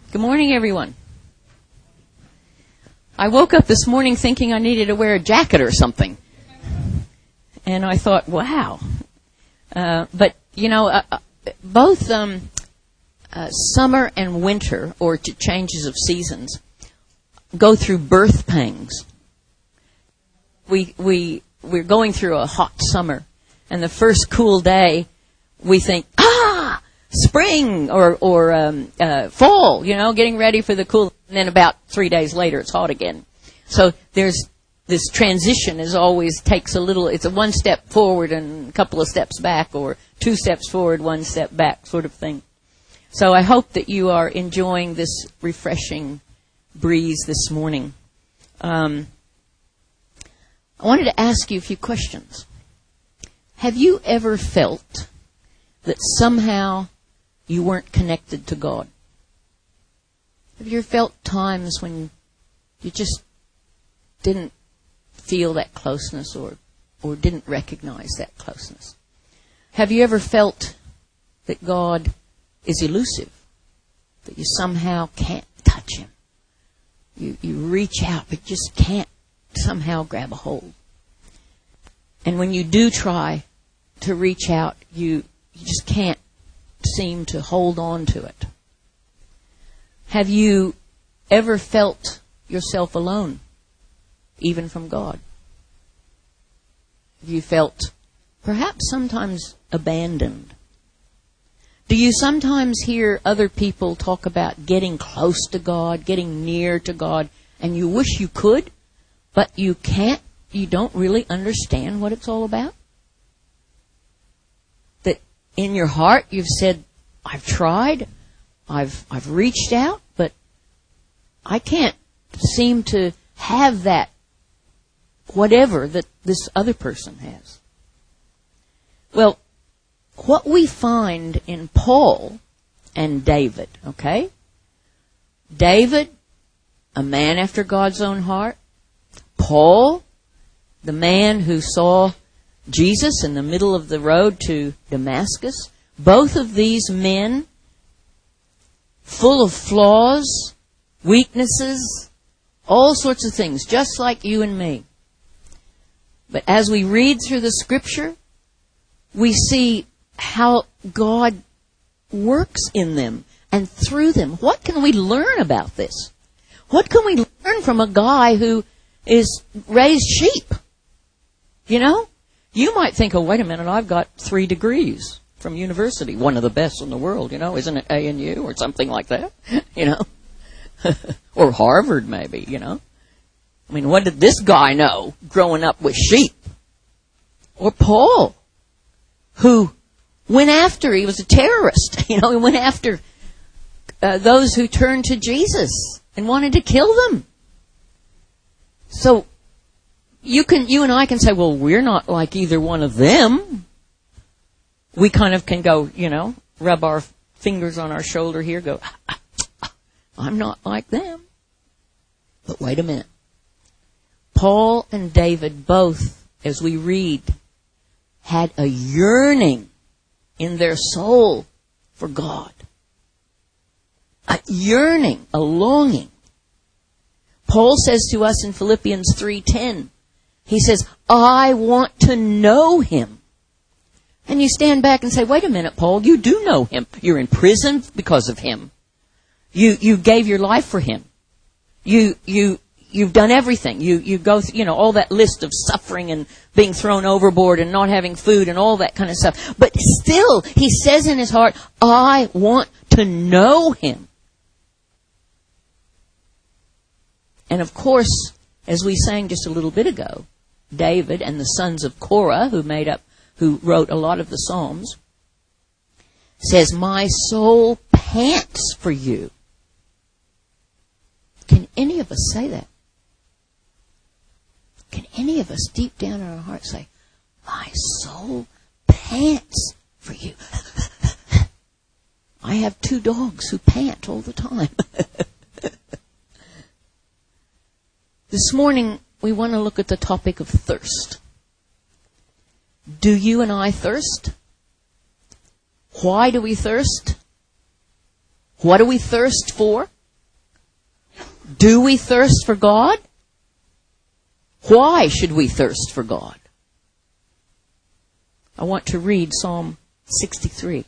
Good morning, everyone. I woke up this morning thinking I needed to wear a jacket or something. And I thought, wow. But, both summer and winter, or changes of seasons, go through birth pangs. We're going through a hot summer, and the first cool day, we think, spring or fall, getting ready for the cool. And then about 3 days later, it's hot again. So there's this transition is always takes a little. It's a one step forward and a couple of steps back, or 2 steps forward, 1 step back, sort of thing. So I hope that you are enjoying this refreshing breeze this morning. I wanted to ask you a few questions. Have you ever felt that somehow you weren't connected to God? Have you ever felt times when you just didn't feel that closeness or didn't recognize that closeness? Have you ever felt that God is elusive, that you somehow can't touch Him? You reach out, but just can't somehow grab a hold. And when you do try to reach out, you just can't seem to hold on to it. Have you ever felt yourself alone, even from God? Have you felt perhaps sometimes abandoned? Do you sometimes hear other people talk about getting close to God, getting near to God, and you wish you could, but you can't? You don't really understand what it's all about? That in your heart you've said, I've tried, I've reached out, but I can't seem to have that whatever that this other person has. Well, what we find in Paul and David, okay? David, a man after God's own heart. Paul, the man who saw Jesus in the middle of the road to Damascus. Both of these men, full of flaws, weaknesses, all sorts of things, just like you and me. But as we read through the Scripture, we see how God works in them and through them. What can we learn about this? What can we learn from a guy who is raised sheep? You might think, oh, wait a minute, I've got 3 degrees from university, one of the best in the world, isn't it ANU or something like that, or Harvard maybe, I mean, what did this guy know growing up with sheep? Or Paul, who went after, he was a terrorist, he went after those who turned to Jesus and wanted to kill them. So you and I can say, well, we're not like either one of them. We kind of can go, rub our fingers on our shoulder here, go, I'm not like them. But wait a minute. Paul and David both, as we read, had a yearning in their soul for God. A yearning, a longing. Paul says to us in Philippians 3:10, he says, I want to know Him. And you stand back and say, wait a minute, Paul, you do know Him. You're in prison because of Him. You gave your life for Him. You've done everything. You go through, all that list of suffering and being thrown overboard and not having food and all that kind of stuff. But still, he says in his heart, I want to know Him. And of course, as we sang just a little bit ago, David and the sons of Korah, who wrote a lot of the Psalms, says, my soul pants for you. Can any of us say that? Can any of us deep down in our hearts say, my soul pants for you? I have 2 dogs who pant all the time. This morning, we want to look at the topic of thirst. Do you and I thirst? Why do we thirst? What do we thirst for? Do we thirst for God? Why should we thirst for God? I want to read Psalm 63.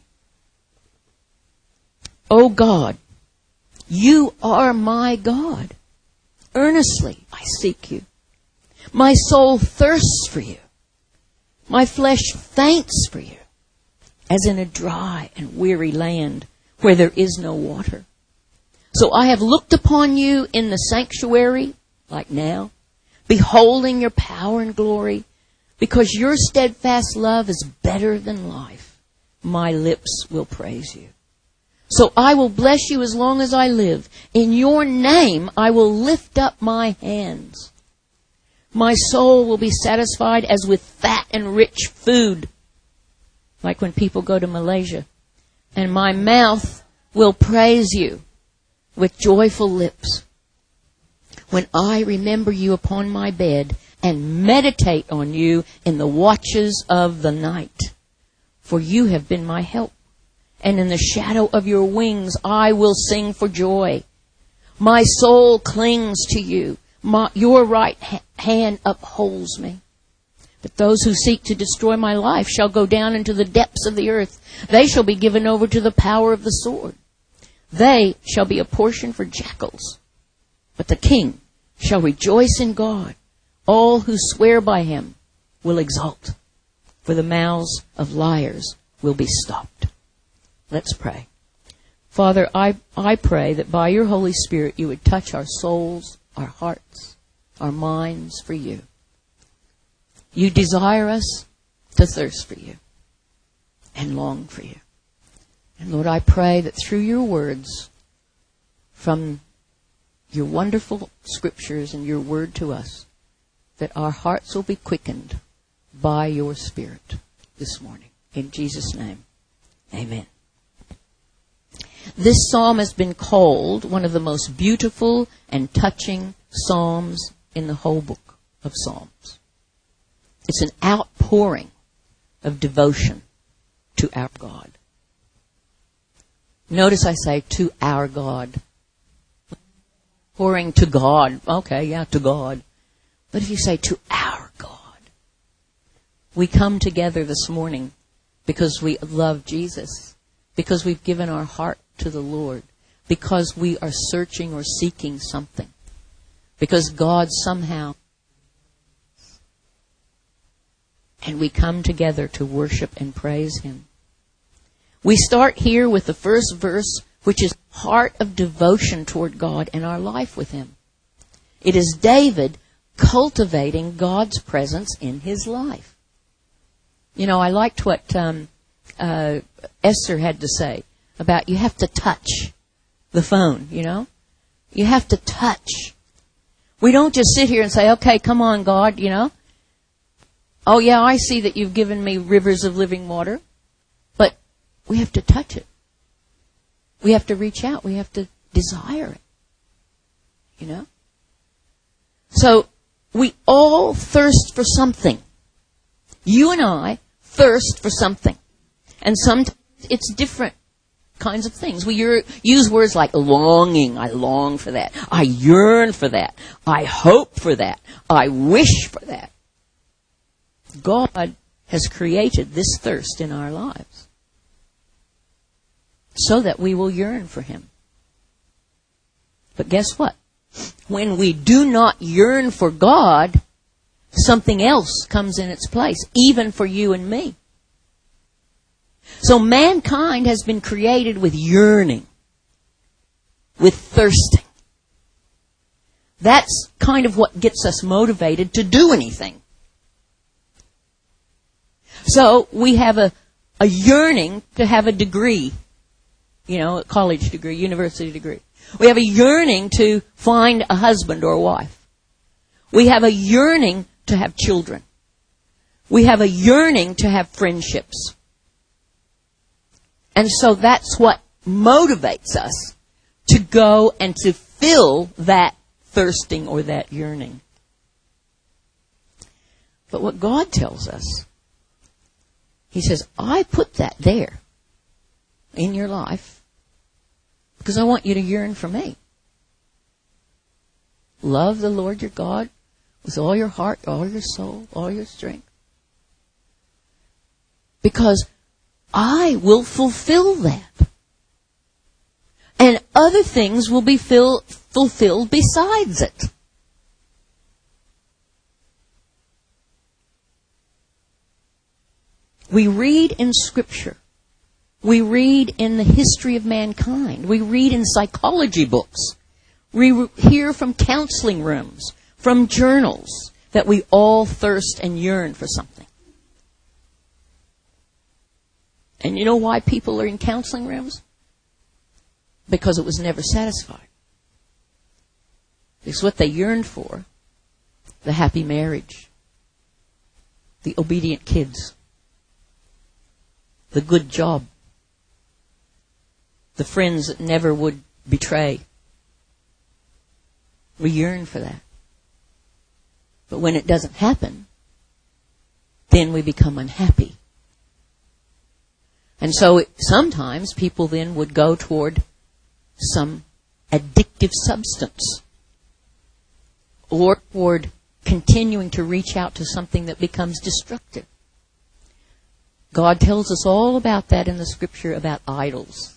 O God, you are my God. Earnestly I seek you. My soul thirsts for you. My flesh faints for you, as in a dry and weary land where there is no water. So I have looked upon you in the sanctuary, like now, beholding your power and glory, because your steadfast love is better than life. My lips will praise you. So I will bless you as long as I live. In your name I will lift up my hands. My soul will be satisfied as with fat and rich food, like when people go to Malaysia. And my mouth will praise you with joyful lips. When I remember you upon my bed and meditate on you in the watches of the night. For you have been my help, and in the shadow of your wings I will sing for joy. My soul clings to you. Your right hand upholds me. But those who seek to destroy my life shall go down into the depths of the earth. They shall be given over to the power of the sword. They shall be a portion for jackals. But the king shall rejoice in God. All who swear by him will exult, for the mouths of liars will be stopped. Let's pray. Father, I pray that by your Holy Spirit you would touch our souls, our hearts, our minds for you. You desire us to thirst for you and long for you. And Lord, I pray that through your words, from your wonderful scriptures and your word to us, that our hearts will be quickened by your Spirit this morning. In Jesus' name, amen. This psalm has been called one of the most beautiful and touching psalms in the whole book of Psalms. It's an outpouring of devotion to our God. Notice I say to our God. Pouring to God. Okay, yeah, to God. But if you say to our God, we come together this morning because we love Jesus, because we've given our heart to the Lord, because we are searching or seeking something, because God somehow, and we come together to worship and praise him. We start here with the first verse, which is heart of devotion toward God and our life with him. It is David cultivating God's presence in his life. You know, I liked what Esther had to say about you have to touch the phone, you know. You have to touch. We don't just sit here and say, okay, come on, God, you know. Oh, yeah, I see that you've given me rivers of living water. But we have to touch it. We have to reach out. We have to desire it. You know? So, we all thirst for something. You and I thirst for something. And sometimes it's different kinds of things. We use words like longing. I long for that. I yearn for that. I hope for that. I wish for that. God has created this thirst in our lives so that we will yearn for him. But guess what? When we do not yearn for God, something else comes in its place, even for you and me. So mankind has been created with yearning, with thirsting. That's kind of what gets us motivated to do anything. So we have a yearning to have a degree, you know, a college degree, university degree. We have a yearning to find a husband or a wife. We have a yearning to have children. We have a yearning to have friendships. And so that's what motivates us to go and to fill that thirsting or that yearning. But what God tells us, he says, I put that there in your life because I want you to yearn for me. Love the Lord your God with all your heart, all your soul, all your strength. Because I will fulfill that. And other things will be fulfilled besides it. We read in Scripture. We read in the history of mankind. We read in psychology books. We hear from counseling rooms, from journals, that we all thirst and yearn for something. And you know why people are in counseling rooms? Because it was never satisfied. Because what they yearned for, the happy marriage, the obedient kids, the good job, the friends that never would betray. We yearn for that. But when it doesn't happen, then we become unhappy. And so sometimes people then would go toward some addictive substance or toward continuing to reach out to something that becomes destructive. God tells us all about that in the Scripture about idols.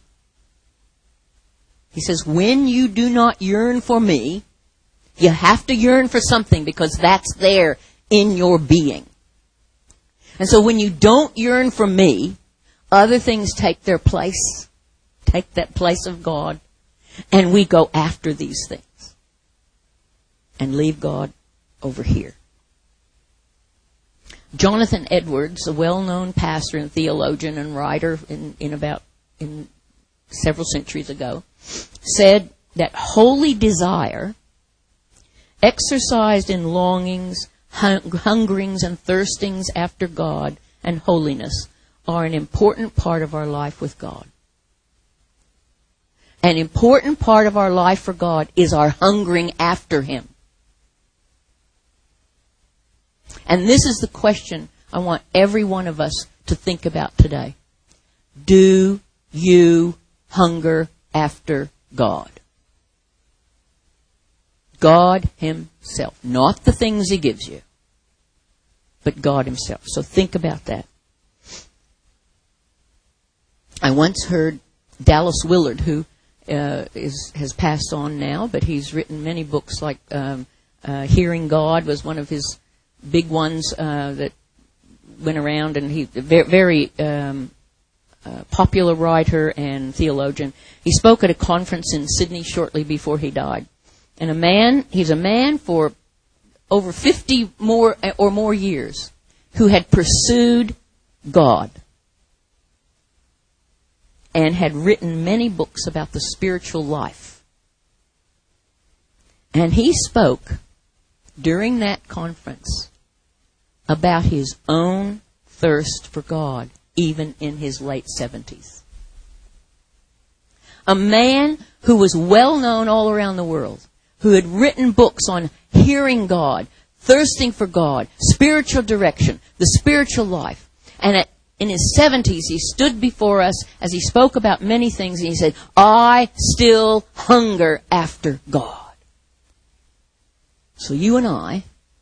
He says, when you do not yearn for me, you have to yearn for something because that's there in your being. And so when you don't yearn for me, other things take their place, take that place of God, and we go after these things and leave God over here. Jonathan Edwards, a well-known pastor and theologian and writer in several centuries ago, said that holy desire, exercised in longings, hungerings, and thirstings after God and holiness, are an important part of our life with God. An important part of our life for God is our hungering after Him. And this is the question I want every one of us to think about today. Do you hunger after God? God Himself. Not the things He gives you, but God Himself. So think about that. I once heard Dallas Willard, who has passed on now, but he's written many books like Hearing God was one of his big ones that went around, and he's a very popular writer and theologian. He spoke at a conference in Sydney shortly before he died. And he's a man for over 50 or more years who had pursued God and had written many books about the spiritual life. And he spoke during that conference about his own thirst for God, even in his late 70s. A man who was well known all around the world, who had written books on hearing God, thirsting for God, spiritual direction, the spiritual life. And in his 70s, he stood before us as he spoke about many things, and he said, I still hunger after God. So you and I,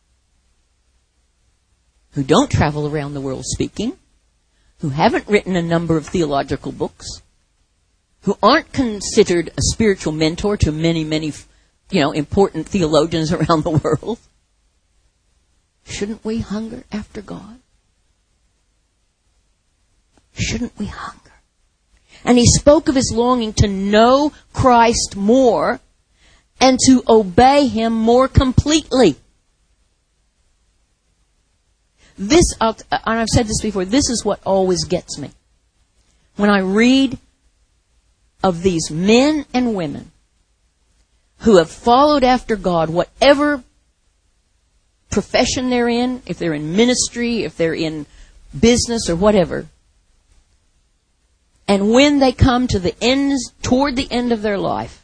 who don't travel around the world speaking, who haven't written a number of theological books, who aren't considered a spiritual mentor to many, many, important theologians around the world, shouldn't we hunger after God? Shouldn't we hunger? And he spoke of his longing to know Christ more and to obey Him more completely. This, and I've said this before, this is what always gets me. When I read of these men and women who have followed after God, whatever profession they're in, if they're in ministry, if they're in business or whatever, and when they come to toward the end of their life,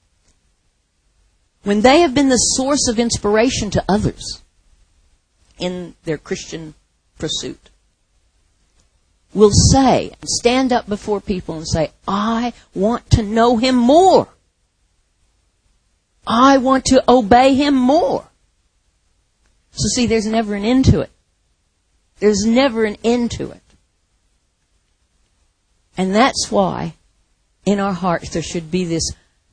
when they have been the source of inspiration to others in their Christian pursuit, will say, and stand up before people and say, I want to know Him more. I want to obey Him more. So see, there's never an end to it. There's never an end to it. And that's why in our hearts there should be this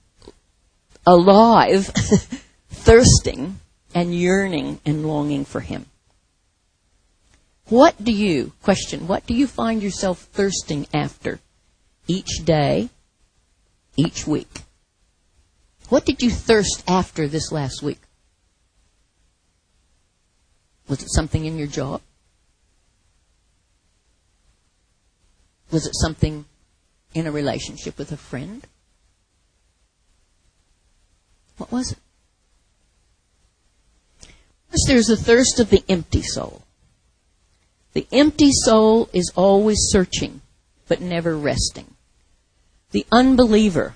alive thirsting and yearning and longing for Him. What do you find yourself thirsting after each day, each week? What did you thirst after this last week? Was it something in your job? Was it something in a relationship with a friend? What was it? First, there's the thirst of the empty soul. The empty soul is always searching, but never resting. The unbeliever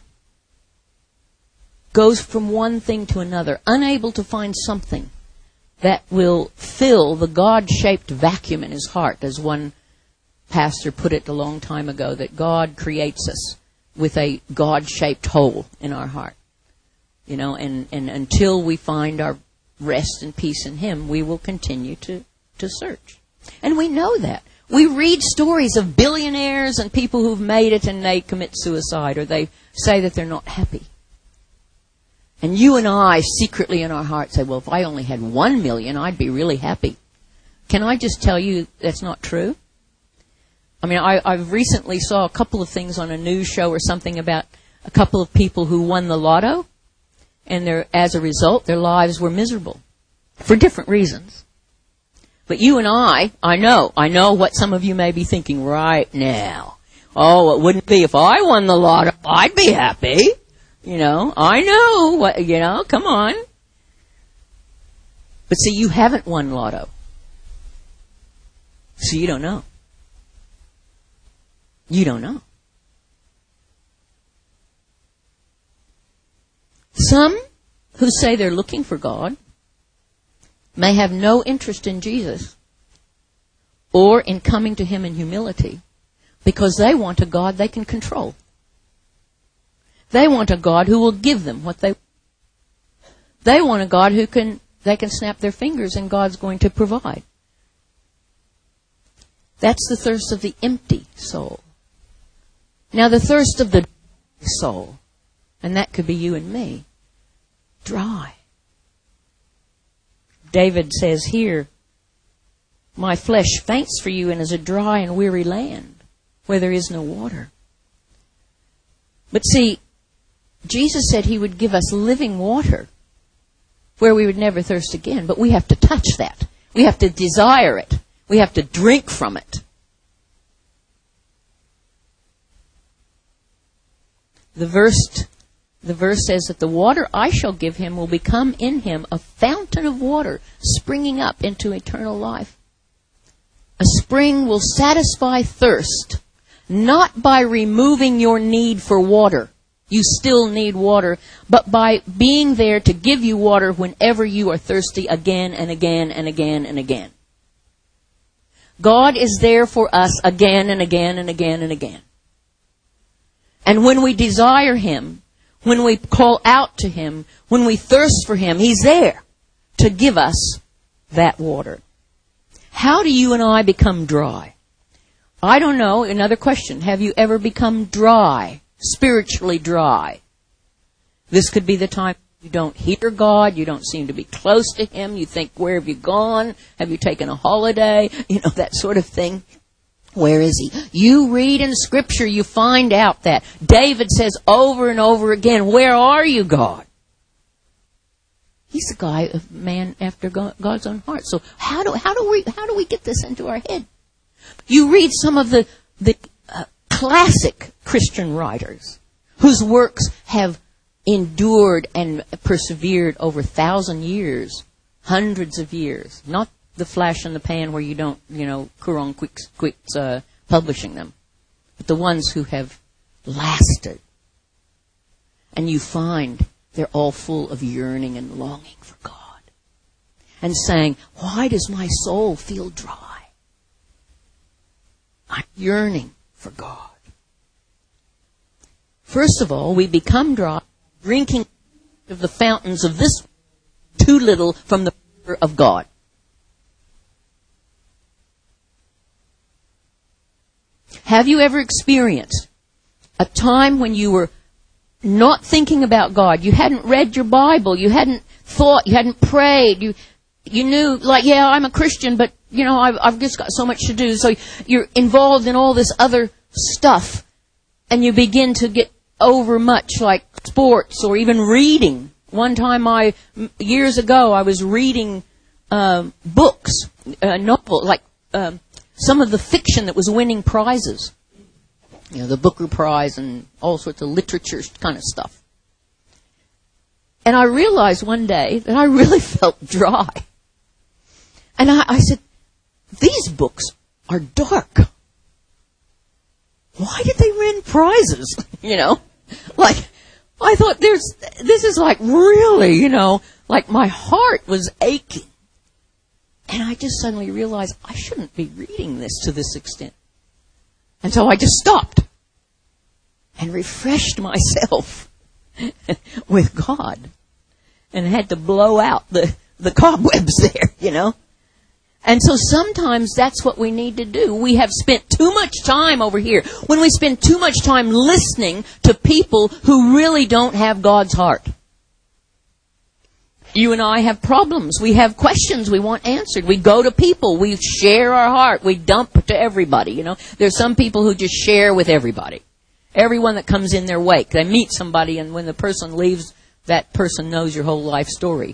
goes from one thing to another, unable to find something that will fill the God-shaped vacuum in his heart, as one pastor put it a long time ago, that God creates us with a God-shaped hole in our heart. You know, and until we find our rest and peace in Him, we will continue to search. And we know that. We read stories of billionaires and people who've made it and they commit suicide, or they say that they're not happy. And you and I secretly in our heart say, well, if I only had 1 million, I'd be really happy. Can I just tell you that's not true? I mean, I've recently saw a couple of things on a news show or something about a couple of people who won the lotto, and as a result, their lives were miserable for different reasons. But you and I know what some of you may be thinking right now. Oh, it wouldn't be if I won the lotto, I'd be happy. You know, I know what, you know, come on. But see, you haven't won lotto. So you don't know. You don't know. Some who say they're looking for God may have no interest in Jesus or in coming to Him in humility, because they want a God they can control. They want a God who will give them what they want. They want a God they can snap their fingers and God's going to provide. That's the thirst of the empty soul. Now the thirst of the soul, and that could be you and me, dry. David says here, my flesh faints for you and is a dry and weary land where there is no water. But see, Jesus said He would give us living water where we would never thirst again. But we have to touch that. We have to desire it. We have to drink from it. The verse says that the water I shall give him will become in him a fountain of water springing up into eternal life. A spring will satisfy thirst, not by removing your need for water. You still need water, but by being there to give you water whenever you are thirsty again and again and again and again. God is there for us again and again and again and again. And when we desire Him, when we call out to Him, when we thirst for Him, He's there to give us that water. How do you and I become dry? I don't know. Another question. Have you ever become dry? Spiritually dry? This could be the time you don't hear God, you don't seem to be close to Him, you think, where have you gone? Have you taken a holiday? You know, that sort of thing. Where is He? You read in Scripture, you find out that David says over and over again, where are you, God? He's a guy, a man after God's own heart. So how do we get this into our head? You read some of the classic Christian writers whose works have endured and persevered over 1,000 years, hundreds of years. Not the flash in the pan where you don't, Qur'an quits publishing them, but the ones who have lasted. And you find they're all full of yearning and longing for God. And saying, why does my soul feel dry? I'm yearning for God. First of all, we become dry drinking of the fountains of this too little from the river of God. Have you ever experienced a time when you were not thinking about God? You hadn't read your Bible. You hadn't thought. You hadn't prayed. You knew, like, yeah, I'm a Christian, but, you know, I've just got so much to do. So you're involved in all this other stuff, and you begin to get overmuch, like sports or even reading. One time years ago, I was reading books, novels, like some of the fiction that was winning prizes. You know, the Booker Prize and all sorts of literature kind of stuff. And I realized one day that I really felt dry. And I said, these books are dark. Why did they win prizes? You know, like, I thought this is like really, you know, like my heart was aching. And I just suddenly realized I shouldn't be reading this to this extent. And so I just stopped and refreshed myself with God and had to blow out the cobwebs there, you know. And so sometimes that's what we need to do. We have spent too much time over here. When we spend too much time listening to people who really don't have God's heart. You and I have problems. We have questions we want answered. We go to people. We share our heart. We dump to everybody, you know. There's some people who just share with everybody. Everyone that comes in their wake. They meet somebody, and when the person leaves, that person knows your whole life story.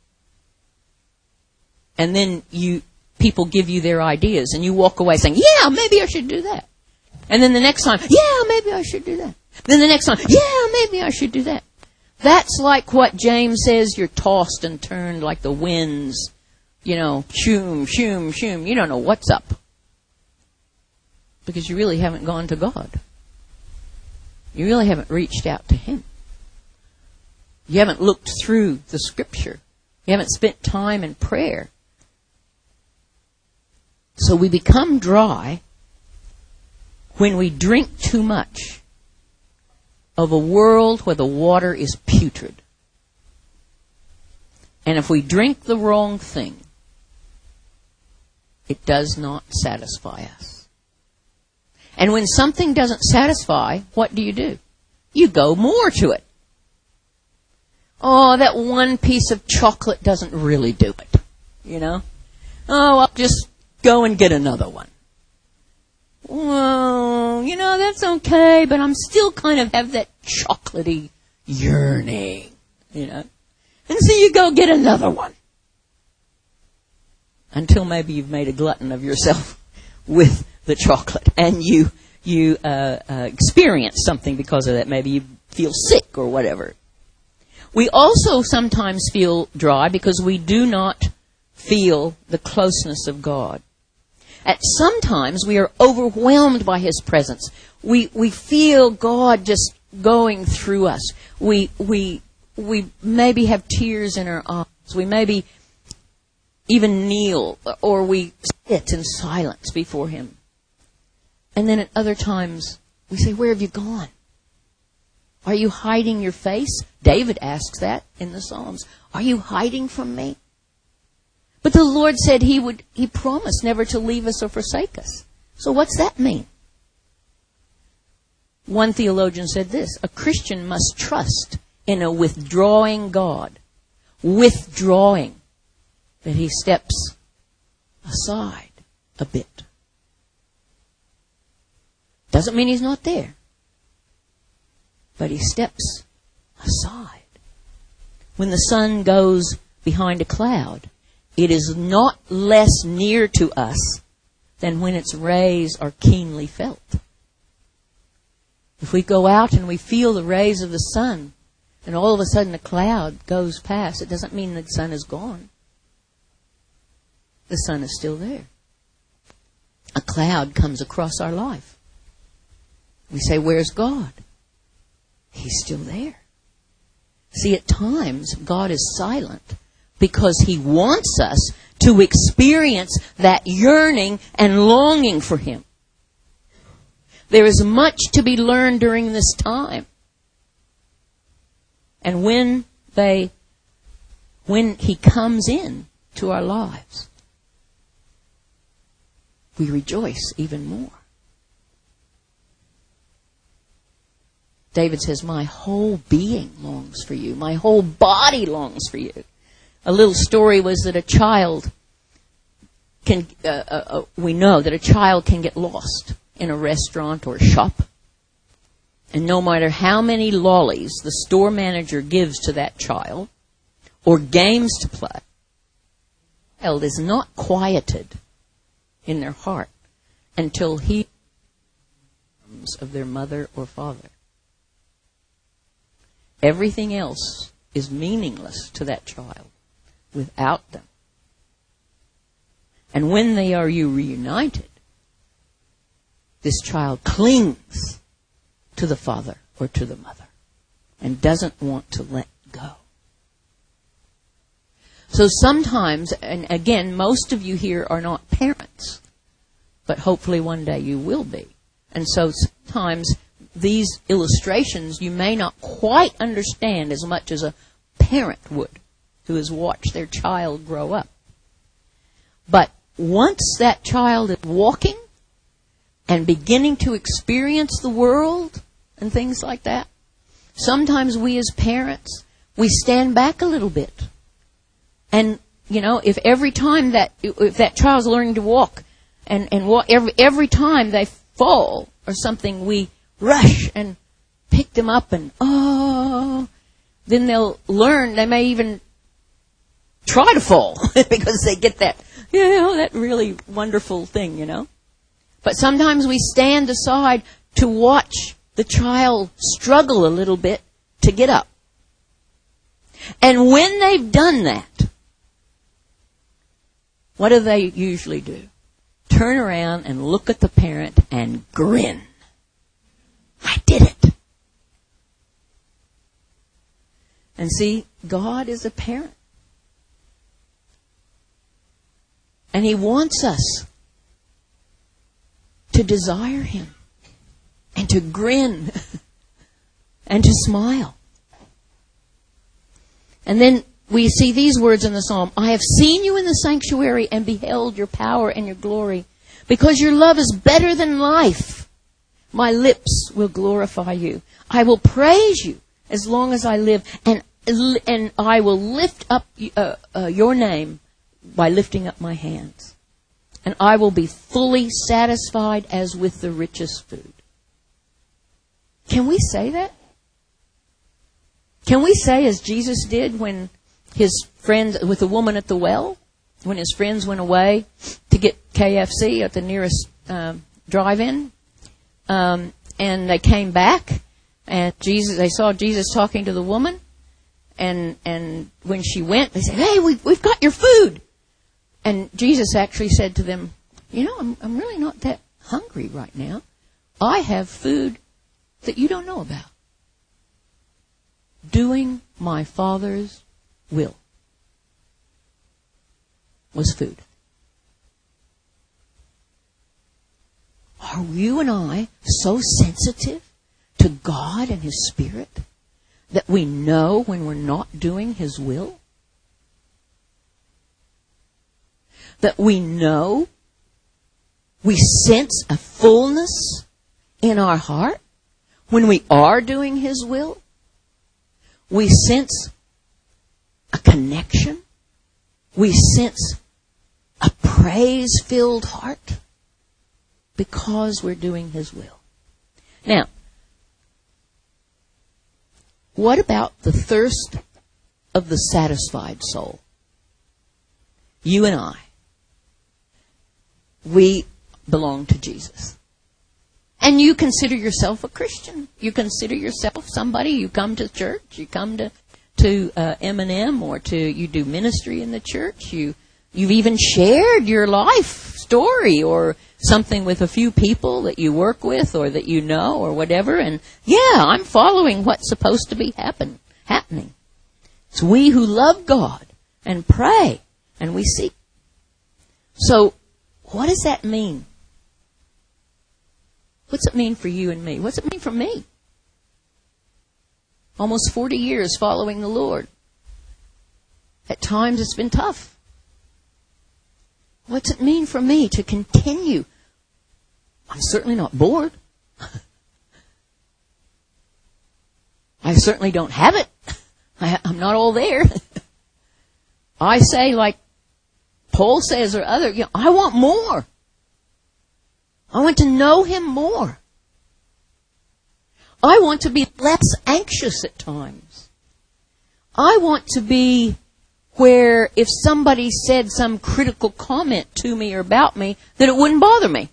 And then people give you their ideas, and you walk away saying, yeah, maybe I should do that. And then the next time, yeah, maybe I should do that. Then the next time, yeah, maybe I should do that. That's like what James says, you're tossed and turned like the winds, you know, shoom, shoom, shoom. You don't know what's up. Because you really haven't gone to God. You really haven't reached out to Him. You haven't looked through the Scripture. You haven't spent time in prayer. So we become dry when we drink too much of a world where the water is putrid. And if we drink the wrong thing, it does not satisfy us. And when something doesn't satisfy, what do? You go more to it. Oh, that one piece of chocolate doesn't really do it. You know? Oh, I'll just go and get another one. Well, you know, that's okay, but I'm still kind of have that chocolatey yearning, you know. And so you go get another one. Until maybe you've made a glutton of yourself with the chocolate, and you experience something because of that. Maybe you feel sick or whatever. We also sometimes feel dry because we do not feel the closeness of God. At sometimes we are overwhelmed by His presence. We feel God just going through us. We maybe have tears in our eyes. We maybe even kneel, or we sit in silence before Him. And then at other times we say, where have you gone? Are you hiding your face? David asks that in the Psalms. Are you hiding from me? But the Lord said He promised never to leave us or forsake us. So what's that mean? One theologian said this: a Christian must trust in a withdrawing God. Withdrawing. That He steps aside a bit. Doesn't mean He's not there. But He steps aside. When the sun goes behind a cloud, it is not less near to us than when its rays are keenly felt. If we go out and we feel the rays of the sun, and all of a sudden a cloud goes past, it doesn't mean the sun is gone. The sun is still there. A cloud comes across our life. We say, where's God? He's still there. See, at times, God is silent because He wants us to experience that yearning and longing for Him. There is much to be learned during this time. And when when He comes in to our lives, we rejoice even more. David says, my whole being longs for you. My whole body longs for you. A little story was that a child we know that a child can get lost in a restaurant or a shop. And no matter how many lollies the store manager gives to that child, or games to play, the child is not quieted in their heart until he comes of their mother or father. Everything else is meaningless to that child without them. And when they are reunited, this child clings to the father or to the mother and doesn't want to let go. So sometimes, and again, most of you here are not parents, but hopefully one day you will be. And so sometimes these illustrations you may not quite understand as much as a parent would who has watched their child grow up. But once that child is walking and beginning to experience the world and things like that, sometimes we as parents, we stand back a little bit. And, you know, if that child's learning to walk and walk, every time they fall or something, we rush and pick them up and, then they'll learn. They may even try to fall because they get that, that really wonderful thing, But sometimes we stand aside to watch the child struggle a little bit to get up. And when they've done that, what do they usually do? Turn around and look at the parent and grin. I did it. And see, God is a parent. And He wants us to desire Him and to grin and to smile. And then we see these words in the psalm. I have seen you in the sanctuary and beheld your power and your glory. Because your love is better than life, my lips will glorify you. I will praise you as long as I live, and I will lift up your name by lifting up my hands. And I will be fully satisfied as with the richest food. Can we say that? Can we say as Jesus did when his friends, with the woman at the well, when his friends went away to get KFC at the nearest drive-in, and they came back, and they saw Jesus talking to the woman, and when she went, they said, "Hey, we've got your food." And Jesus actually said to them, I'm really not that hungry right now. I have food that you don't know about. Doing my Father's will was food. Are you and I so sensitive to God and His Spirit that we know when we're not doing His will? That we know, we sense a fullness in our heart when we are doing His will? We sense a connection. We sense a praise-filled heart because we're doing His will. Now, what about the thirst of the satisfied soul? You and I, we belong to Jesus. And you consider yourself a Christian. You consider yourself somebody. You come to church. You come to M&M, or you do ministry in the church. You've even shared your life story or something with a few people that you work with or that you know or whatever. And I'm following what's supposed to be happening. It's we who love God and pray and we seek. So what does that mean? What's it mean for you and me? What's it mean for me? Almost 40 years following the Lord. At times it's been tough. What's it mean for me to continue? I'm certainly not bored. I certainly don't have it. I'm not all there. I say, like Paul says or other, I want more. I want to know Him more. I want to be less anxious at times. I want to be where if somebody said some critical comment to me or about me, that it wouldn't bother me.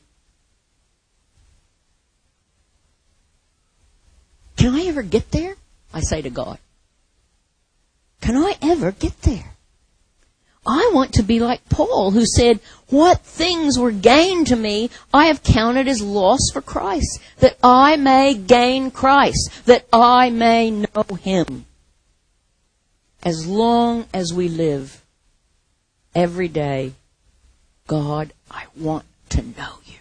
Can I ever get there? I say to God. Can I ever get there? I want to be like Paul, who said, what things were gained to me, I have counted as loss for Christ, that I may gain Christ, that I may know Him. As long as we live, every day, God, I want to know You.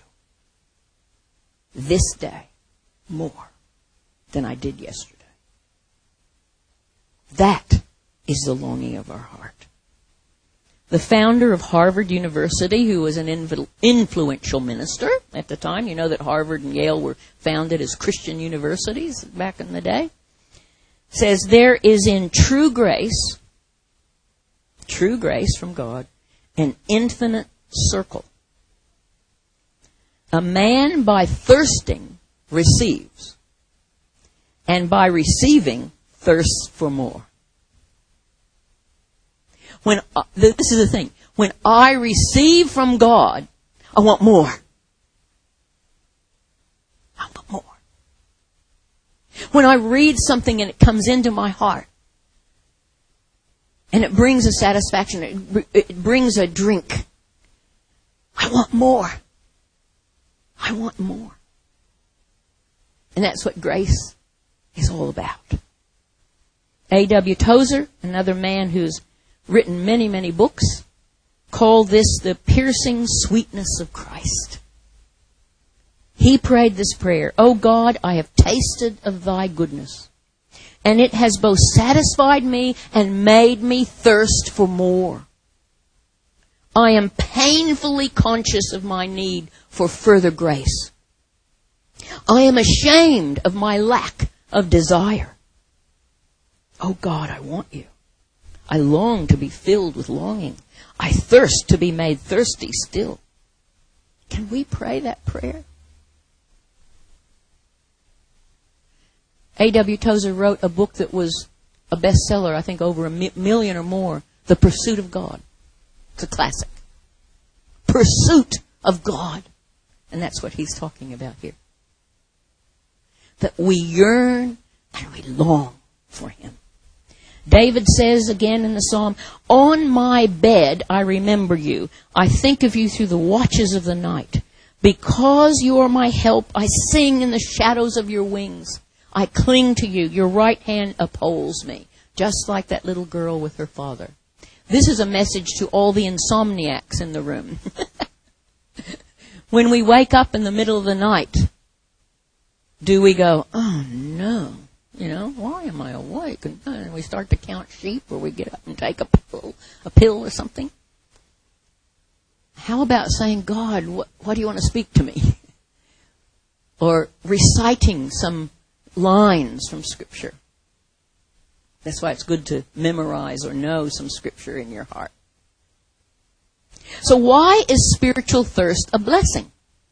This day, more than I did yesterday. That is the longing of our heart. The founder of Harvard University, who was an influential minister at the time, you know that Harvard and Yale were founded as Christian universities back in the day, says there is in true grace from God, an infinite circle. A man by thirsting receives, and by receiving thirsts for more. This is the thing. When I receive from God, I want more. I want more. When I read something and it comes into my heart, and it brings a satisfaction, it brings a drink, I want more. I want more. And that's what grace is all about. A.W. Tozer, another man who's written many, many books, called this the piercing sweetness of Christ. He prayed this prayer, O God, I have tasted of Thy goodness, and it has both satisfied me and made me thirst for more. I am painfully conscious of my need for further grace. I am ashamed of my lack of desire. Oh God, I want You. I long to be filled with longing. I thirst to be made thirsty still. Can we pray that prayer? A.W. Tozer wrote a book that was a bestseller, I think over 1 million or more, The Pursuit of God. It's a classic. Pursuit of God. And that's what he's talking about here. That we yearn and we long for Him. David says again in the psalm, on my bed I remember You. I think of You through the watches of the night. Because You are my help, I sing in the shadows of Your wings. I cling to You. Your right hand upholds me. Just like that little girl with her father. This is a message to all the insomniacs in the room. When we wake up in the middle of the night, do we go, oh no, why am I awake? And we start to count sheep, or we get up and take a pill or something. How about saying, God, what do You want to speak to me? Or reciting some lines from Scripture. That's why it's good to memorize or know some Scripture in your heart. So why is spiritual thirst a blessing?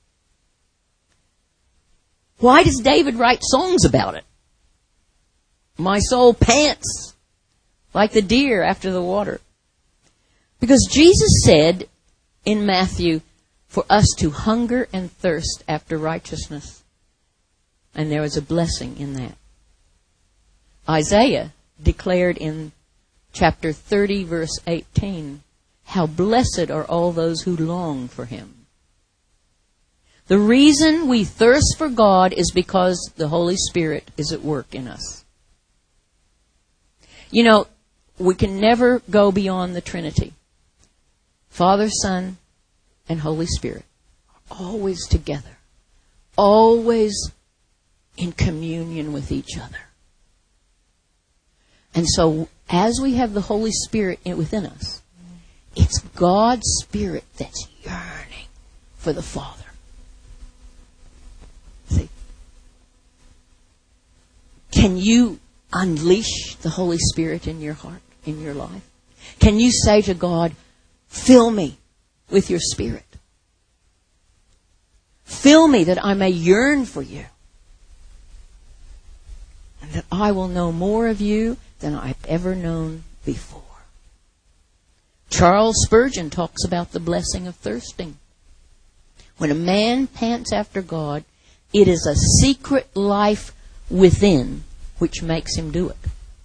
Why does David write songs about it? My soul pants like the deer after the water. Because Jesus said in Matthew for us to hunger and thirst after righteousness. And there was a blessing in that. Isaiah declared in chapter 30, verse 18, how blessed are all those who long for Him. The reason we thirst for God is because the Holy Spirit is at work in us. We can never go beyond the Trinity. Father, Son, and Holy Spirit are always together, always in communion with each other. And so as we have the Holy Spirit within us, it's God's Spirit that's yearning for the Father. See? Can you unleash the Holy Spirit in your heart, in your life? Can you say to God, fill me with your Spirit? Fill me that I may yearn for you. And that I will know more of you than I've ever known before. Charles Spurgeon talks about the blessing of thirsting. When a man pants after God, it is a secret life within which makes him do it.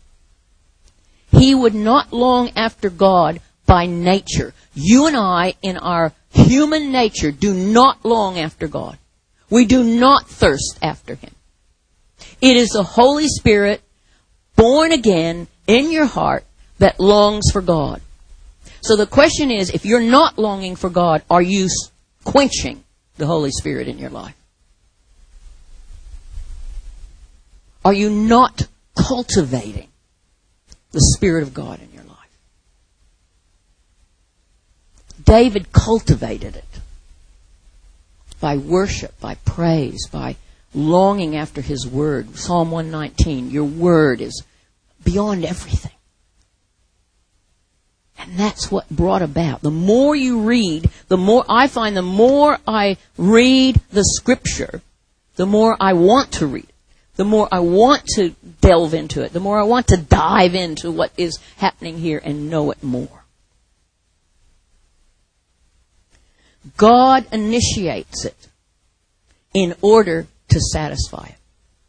He would not long after God by nature. You and I, in our human nature, do not long after God. We do not thirst after Him. It is the Holy Spirit, born again in your heart, that longs for God. So the question is, if you're not longing for God, are you quenching the Holy Spirit in your life? Are you not cultivating the Spirit of God in your life? David cultivated it by worship, by praise, by longing after His Word. Psalm 119, your Word is beyond everything. And that's what brought about. The more you read, the more I find the more I read the Scripture, the more I want to read it. The more I want to delve into it. The more I want to dive into what is happening here and know it more. God initiates it in order to satisfy it.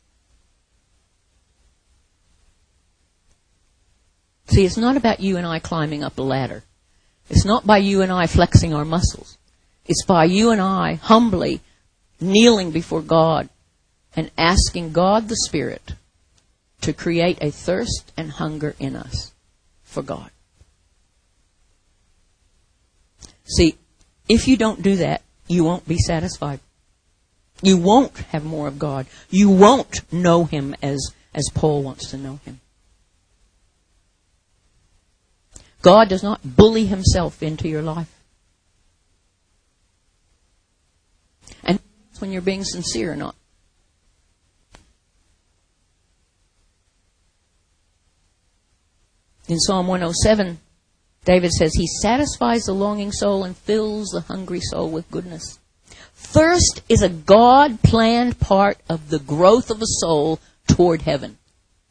See, it's not about you and I climbing up a ladder. It's not by you and I flexing our muscles. It's by you and I humbly kneeling before God and asking God the Spirit to create a thirst and hunger in us for God. See, if you don't do that, you won't be satisfied. You won't have more of God. You won't know Him as Paul wants to know Him. God does not bully Himself into your life. And that's when you're being sincere or not. In Psalm 107, David says, He satisfies the longing soul and fills the hungry soul with goodness. Thirst is a God-planned part of the growth of a soul toward heaven.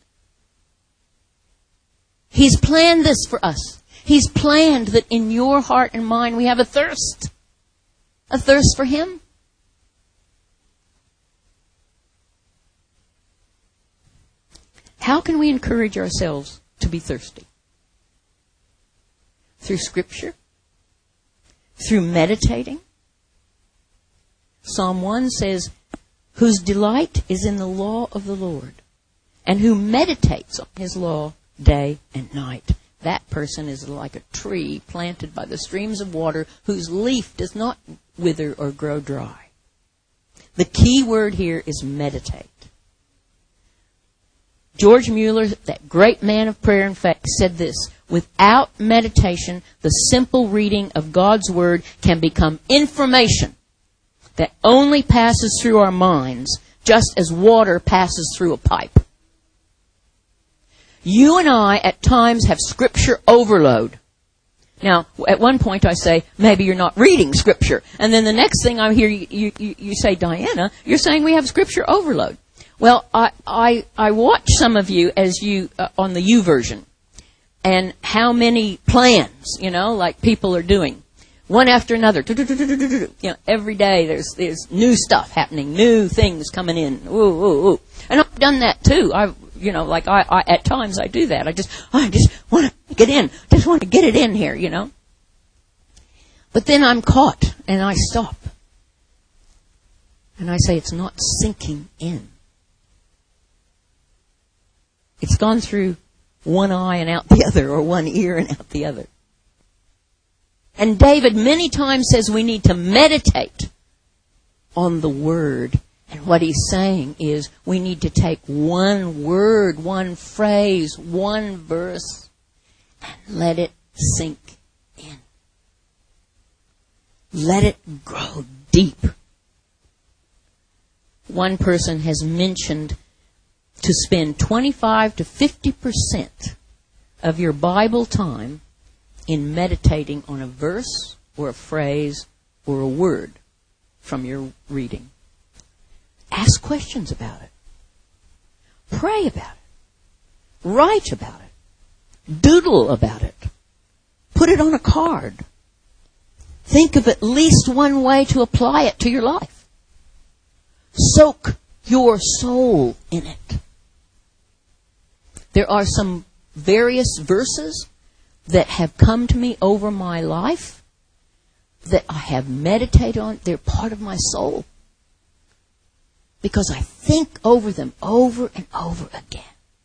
He's planned this for us. He's planned that in your heart and mind we have a thirst for Him. How can we encourage ourselves to be thirsty? Through Scripture? Through meditating? Psalm 1 says, whose delight is in the law of the Lord, and who meditates on His law day and night. That person is like a tree planted by the streams of water, whose leaf does not wither or grow dry. The key word here is meditate. George Mueller, that great man of prayer and faith, said this, without meditation, the simple reading of God's Word can become information that only passes through our minds, just as water passes through a pipe. You and I, at times, have Scripture overload. Now, at one point I say, maybe you're not reading Scripture. And then the next thing I hear you say, Diana, you're saying we have Scripture overload. Well, I watch some of you as you, on the YouVersion, and how many plans, like people are doing. One after another. Every day there's new stuff happening, new things coming in. Ooh, ooh, ooh. And I've done that too. I at times I do that. I just want to get in. Just want to get it in here, But then I'm caught and I stop. And I say it's not sinking in. It's gone through one eye and out the other, or one ear and out the other. And David many times says we need to meditate on the Word. And what he's saying is we need to take one word, one phrase, one verse, and let it sink in. Let it grow deep. One person has mentioned to spend 25 to 50% of your Bible time in meditating on a verse or a phrase or a word from your reading. Ask questions about it. Pray about it. Write about it. Doodle about it. Put it on a card. Think of at least one way to apply it to your life. Soak your soul in it. There are some various verses that have come to me over my life that I have meditated on. They're part of my soul. Because I think over them over and over again.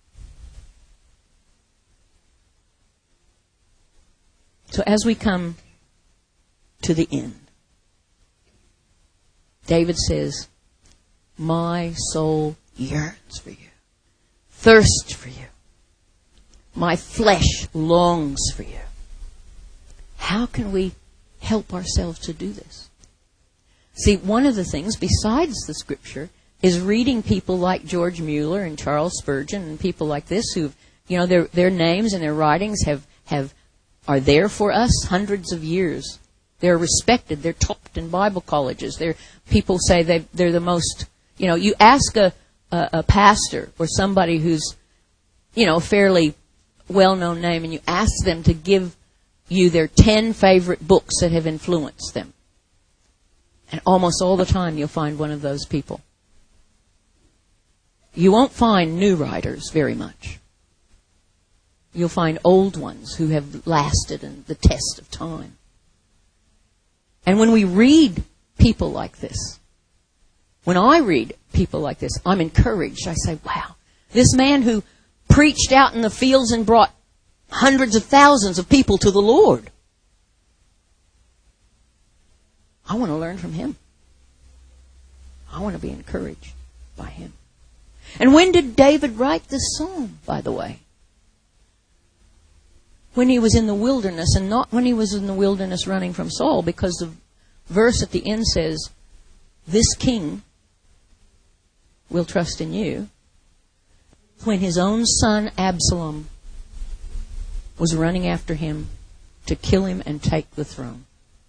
So as we come to the end, David says, my soul yearns for you, thirsts for you. My flesh longs for you. How can we help ourselves to do this? See, one of the things besides the Scripture is reading people like George Mueller and Charles Spurgeon and people like this who, their names and their writings are there for us hundreds of years. They're respected. They're taught in Bible colleges. People say they're the most, you ask a pastor or somebody who's, fairly well-known name, and you ask them to give you their 10 favorite books that have influenced them. And almost all the time you'll find one of those people. You won't find new writers very much. You'll find old ones who have lasted in the test of time. And when we read people like this, when I read people like this, I'm encouraged. I say, wow, this man who preached out in the fields and brought hundreds of thousands of people to the Lord. I want to learn from him. I want to be encouraged by him. And when did David write this psalm, by the way? When he was in the wilderness, and not when he was in the wilderness running from Saul, because the verse at the end says, this king will trust in you. When his own son Absalom was running after him to kill him and take the throne.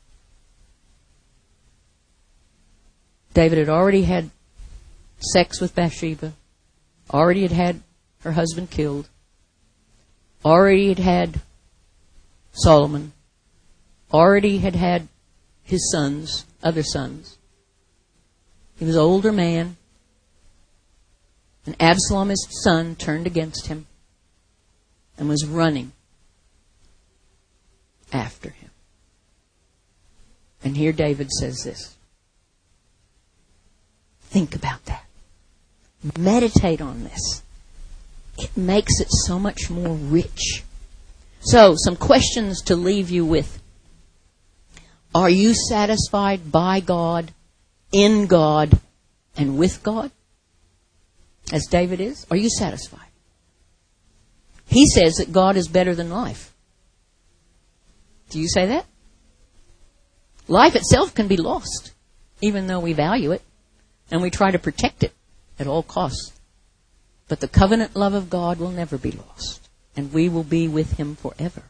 David had already had sex with Bathsheba, already had her husband killed, already had Solomon, already had his sons, other sons. He was an older man, and Absalom, his son, turned against him and was running after him. And here David says this. Think about that. Meditate on this. It makes it so much more rich. So, some questions to leave you with. Are you satisfied by God, in God, and with God? As David is? Are you satisfied? He says that God is better than life. Do you say that? Life itself can be lost, even though we value it, and we try to protect it at all costs. But the covenant love of God will never be lost, and we will be with him forever.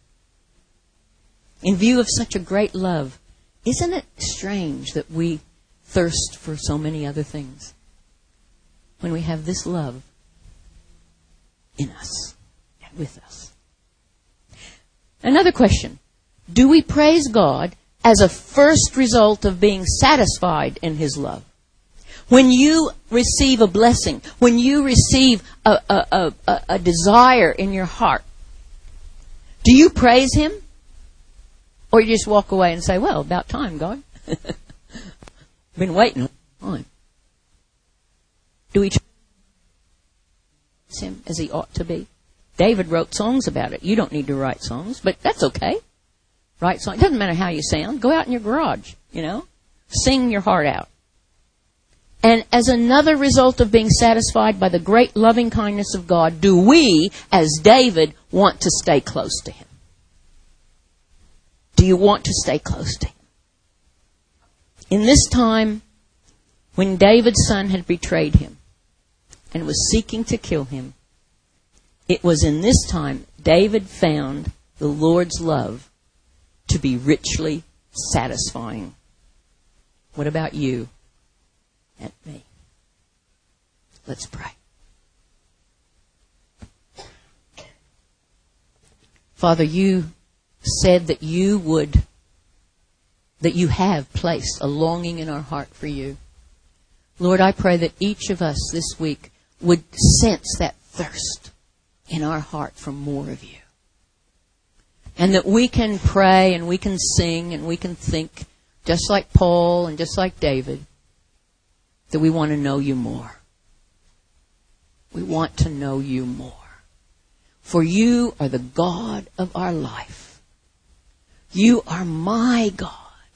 In view of such a great love, isn't it strange that we thirst for so many other things when we have this love in us and with us? Another question. Do we praise God as a first result of being satisfied in his love? When you receive a blessing, when you receive a desire in your heart, do you praise him? Or you just walk away and say, well, about time, God. Been waiting a long time. Do we praise him as he ought to be? David wrote songs about it. You don't need to write songs, but that's okay. Write songs. It doesn't matter how you sound. Go out in your garage, Sing your heart out. And as another result of being satisfied by the great loving kindness of God, do we, as David, want to stay close to Him? Do you want to stay close to Him? In this time, when David's son had betrayed him and was seeking to kill him, it was in this time David found the Lord's love to be richly satisfying. What about you and me? Let's pray. Father, you said that you have placed a longing in our heart for you. Lord, I pray that each of us this week would sense that thirst in our heart for more of you. And that we can pray and we can sing and we can think, just like Paul and just like David, that we want to know you more. We want to know you more. For you are the God of our life. You are my God.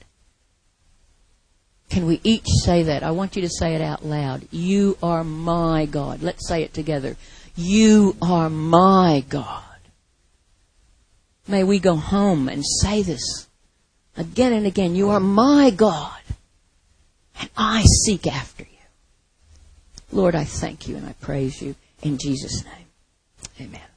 Can we each say that? I want you to say it out loud. You are my God. Let's say it together. You are my God. May we go home and say this again and again. You are my God, and I seek after you. Lord, I thank you and I praise you in Jesus' name. Amen.